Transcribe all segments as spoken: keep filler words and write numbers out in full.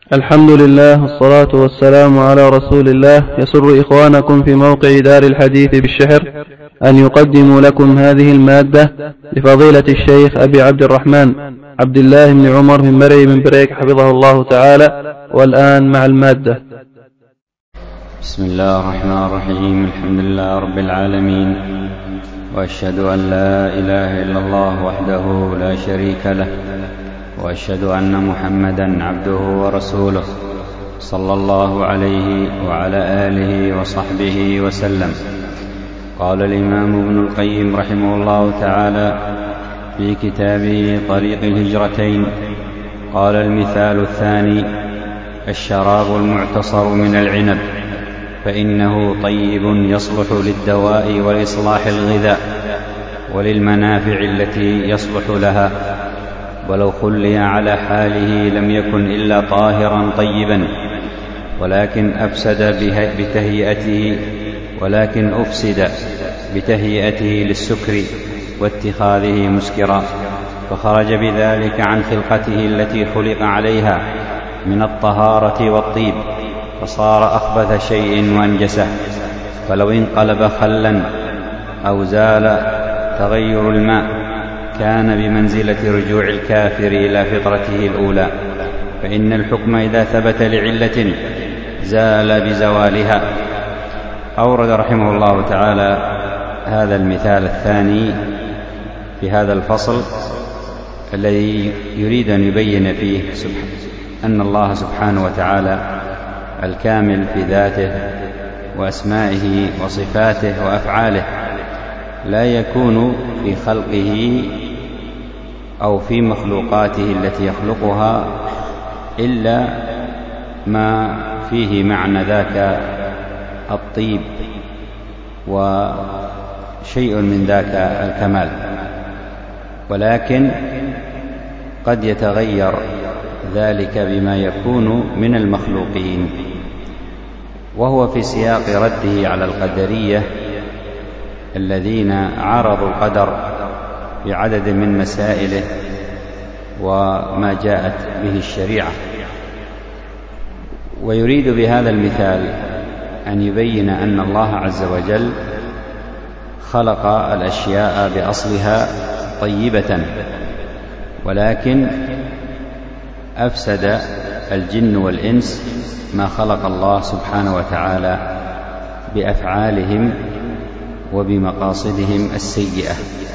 الحمد لله والصلاة والسلام على رسول الله. يسر إخوانكم في موقع دار الحديث بالشحر أن يقدموا لكم هذه المادة لفضيلة الشيخ أبي عبد الرحمن عبد الله بن عمر من مري من بريك حفظه الله تعالى. والآن مع المادة. بسم الله الرحمن الرحيم. الحمد لله رب العالمين، وأشهد أن لا إله إلا الله وحده لا شريك له، وأشهد أن محمدا عبده ورسوله صلى الله عليه وعلى آله وصحبه وسلم. قال الإمام ابن القيم رحمه الله تعالى في كتابه طريق الهجرتين: قال المثال الثاني: الشراب المعتصر من العنب، فإنه طيب يصلح للدواء وإصلاح الغذاء وللمنافع التي يصلح لها، ولو خلي على حاله لم يكن إلا طاهرا طيبا، ولكن أفسد بتهيئته ولكن أفسد بتهيئته للسكر واتخاذه مسكرا، فخرج بذلك عن خلقته التي خلق عليها من الطهارة والطيب، فصار أخبث شيء وأنجسه. فلو انقلب خلا أو زال تغير الماء كان بمنزلة رجوع الكافر إلى فطرته الأولى، فإن الحكم إذا ثبت لعلة زال بزوالها. أورد رحمه الله تعالى هذا المثال الثاني في هذا الفصل الذي يريد أن يبين فيه أن الله سبحانه وتعالى الكامل في ذاته وأسمائه وصفاته وأفعاله لا يكون في خلقه أو في مخلوقاته التي يخلقها إلا ما فيه معنى ذاك الطيب وشيء من ذاك الكمال، ولكن قد يتغير ذلك بما يكون من المخلوقين، وهو في سياق رده على القدرية الذين عارضوا القدر في عدد من مسائله وما جاءت به الشريعة. ويريد بهذا المثال أن يبين أن الله عز وجل خلق الأشياء بأصلها طيبة، ولكن أفسد الجن والإنس ما خلق الله سبحانه وتعالى بأفعالهم وبمقاصدهم السيئة.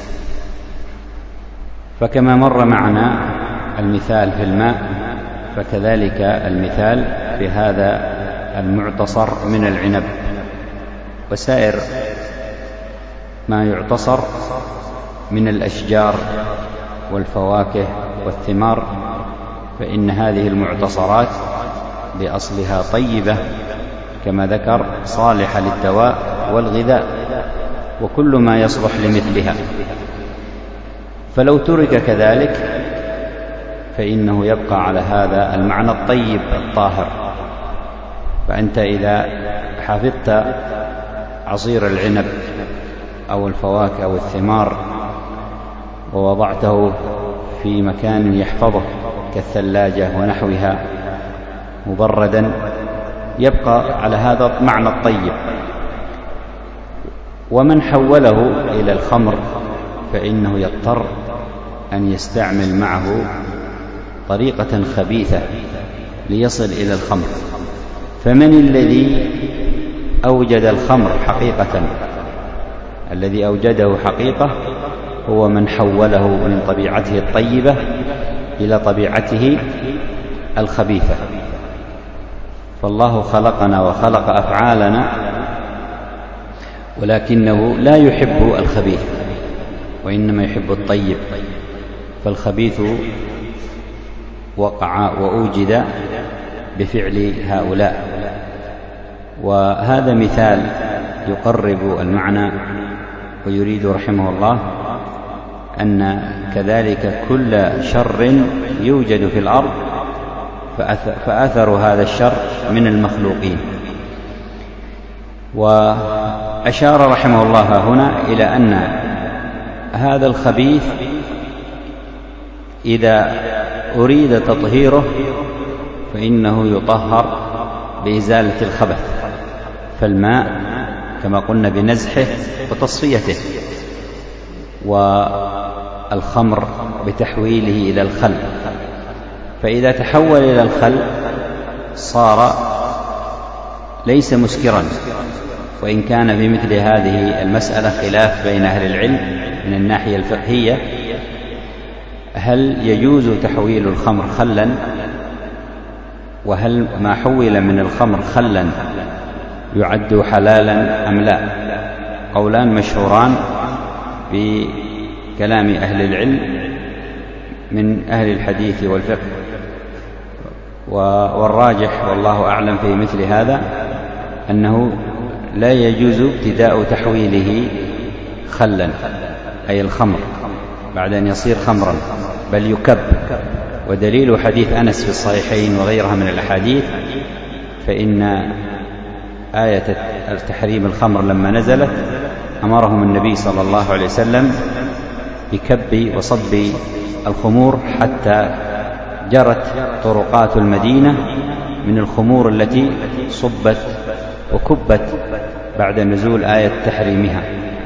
فكما مر معنا المثال في الماء، فكذلك المثال في هذا المعتصر من العنب وسائر ما يعتصر من الأشجار والفواكه والثمار، فإن هذه المعتصرات بأصلها طيبة كما ذكر، صالحة للدواء والغذاء وكل ما يصلح لمثلها. فلو ترك كذلك فإنه يبقى على هذا المعنى الطيب الطاهر. فأنت إذا حفظت عصير العنب أو الفواكه أو الثمار ووضعته في مكان يحفظه كالثلاجة ونحوها مبردا، يبقى على هذا المعنى الطيب. ومن حوله إلى الخمر فإنه يضطر أن يستعمل معه طريقة خبيثة ليصل إلى الخمر. فمن الذي أوجد الخمر حقيقة؟ الذي أوجده حقيقة هو من حوله من طبيعته الطيبة إلى طبيعته الخبيثة. فالله خلقنا وخلق أفعالنا، ولكنه لا يحب الخبيث وإنما يحب الطيب. فالخبيث وقع وأوجد بفعل هؤلاء. وهذا مثال يقرب المعنى، ويريد رحمه الله أن كذلك كل شر يوجد في الأرض فأثر هذا الشر من المخلوقين. وأشار رحمه الله هنا إلى أن هذا الخبيث إذا أريد تطهيره فإنه يطهر بإزالة الخبث، فالماء كما قلنا بنزحه وتصفيته، والخمر بتحويله إلى الخل. فإذا تحول إلى الخل صار ليس مسكرا، وإن كان في مثل هذه المسألة خلاف بين أهل العلم من الناحية الفقهية، هل يجوز تحويل الخمر خلا، وهل ما حول من الخمر خلا يعد حلالا أم لا؟ قولان مشهوران بكلام أهل العلم من أهل الحديث والفقه، والراجح والله أعلم في مثل هذا أنه لا يجوز ابتداء تحويله خلا أي الخمر بعد أن يصير خمرا، بل يكب. ودليل حديث أنس في الصحيحين وغيرها من الأحاديث، فإن آية التحريم الخمر لما نزلت أمرهم النبي صلى الله عليه وسلم بكب وصب الخمور حتى جرت طرقات المدينة من الخمور التي صبت وكبت بعد نزول آية تحريمها.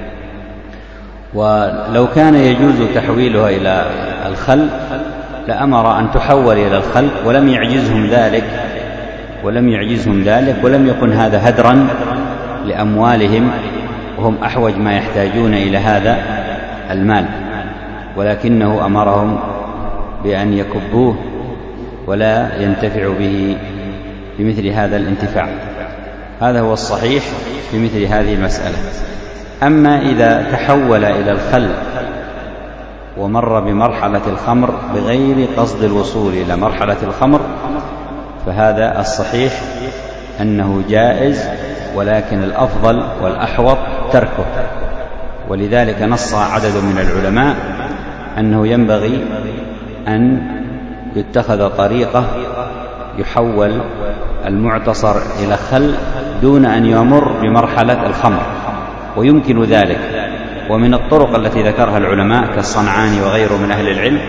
ولو كان يجوز تحويلها إلى الخل لأمر أن تحول إلى الخل، ولم يعجزهم ذلك ولم يعجزهم ذلك ولم يكن هذا هدرا لأموالهم، وهم أحوج ما يحتاجون إلى هذا المال، ولكنه أمرهم بأن يكبوه ولا ينتفع به بمثل هذا الانتفاع. هذا هو الصحيح في مثل هذه المسألة. أما إذا تحول إلى الخل ومر بمرحلة الخمر بغير قصد الوصول إلى مرحلة الخمر، فهذا الصحيح أنه جائز، ولكن الأفضل والأحوط تركه. ولذلك نص عدد من العلماء أنه ينبغي أن يتخذ طريقة يحول المعتصر إلى خل دون أن يمر بمرحلة الخمر، ويمكن ذلك. ومن الطرق التي ذكرها العلماء كالصنعاني وغيره من أهل العلم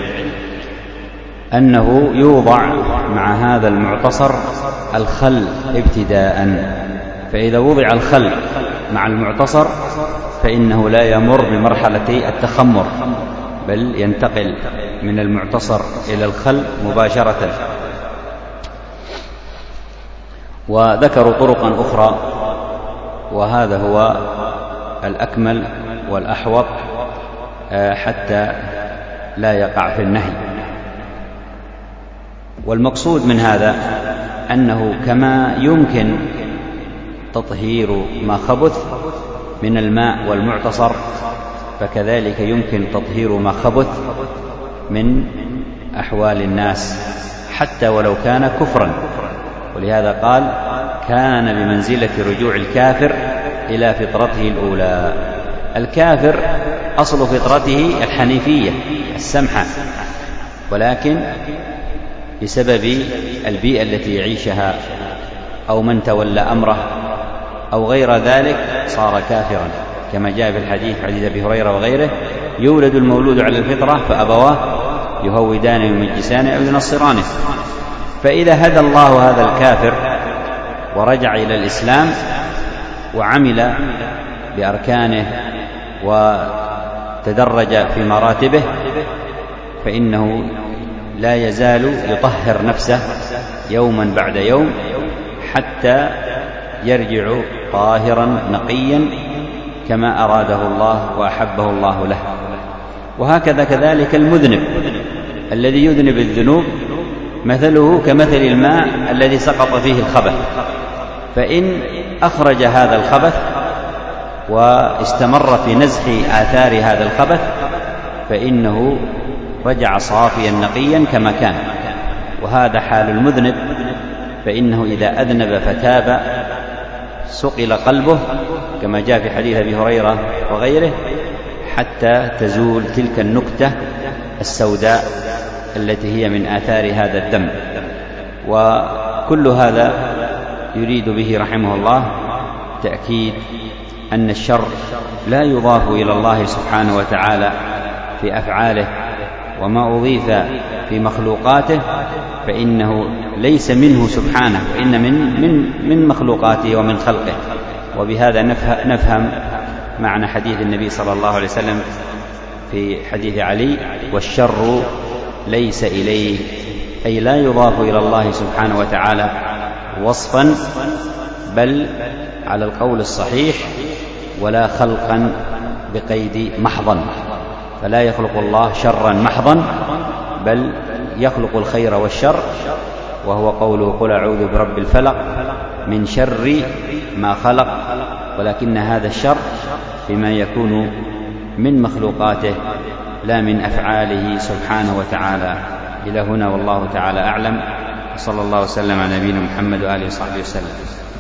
أنه يوضع مع هذا المعتصر الخل ابتداء، فإذا وضع الخل مع المعتصر فإنه لا يمر بمرحلة التخمر، بل ينتقل من المعتصر إلى الخل مباشرة. وذكروا طرقا أخرى، وهذا هو الأكمل والأحوط حتى لا يقع في النهي. والمقصود من هذا أنه كما يمكن تطهير ما خبث من الماء والمعتصر، فكذلك يمكن تطهير ما خبث من أحوال الناس حتى ولو كان كفرا. ولهذا قال كان بمنزلة رجوع الكافر إلى فطرته الأولى. الكافر أصل فطرته الحنيفية السمحة، ولكن بسبب البيئة التي يعيشها أو من تولى أمره أو غير ذلك صار كافرا، كما جاء في الحديث حديث أبي هريرة وغيره: يولد المولود على الفطرة فأبواه يهودان يمجسان أو ينصرانه. فإذا هدى الله هذا الكافر ورجع إلى الإسلام وعمل بأركانه وتدرج في مراتبه، فإنه لا يزال يطهر نفسه يوما بعد يوم حتى يرجع طاهرا نقيا كما أراده الله وأحبه الله له. وهكذا كذلك المذنب الذي يذنب الذنوب مثله كمثل الماء الذي سقط فيه الخبث، فإن أخرج هذا الخبث واستمر في نزح آثار هذا الخبث فإنه رجع صافيا نقيا كما كان. وهذا حال المذنب، فإنه إذا أذنب فتاب سقل قلبه كما جاء في حديث أبي هريرة وغيره حتى تزول تلك النكتة السوداء التي هي من آثار هذا الذنب. وكل هذا يريد به رحمه الله تأكيد أن الشر لا يضاف إلى الله سبحانه وتعالى في أفعاله، وما أضيف في مخلوقاته فإنه ليس منه سبحانه، وإن من, من, من مخلوقاته ومن خلقه. وبهذا نفهم معنى حديث النبي صلى الله عليه وسلم في حديث علي: والشر ليس إليه، أي لا يضاف إلى الله سبحانه وتعالى وصفا، بل على القول الصحيح ولا خلقا بقيد محضا، فلا يخلق الله شرا محضا، بل يخلق الخير والشر، وهو قوله: قل أعوذ برب الفلق من شر ما خلق. ولكن هذا الشر بما يكون من مخلوقاته لا من أفعاله سبحانه وتعالى. إلى هنا والله تعالى أعلم، وصلى الله وسلم على نبينا محمد وآله وصحبه وسلم.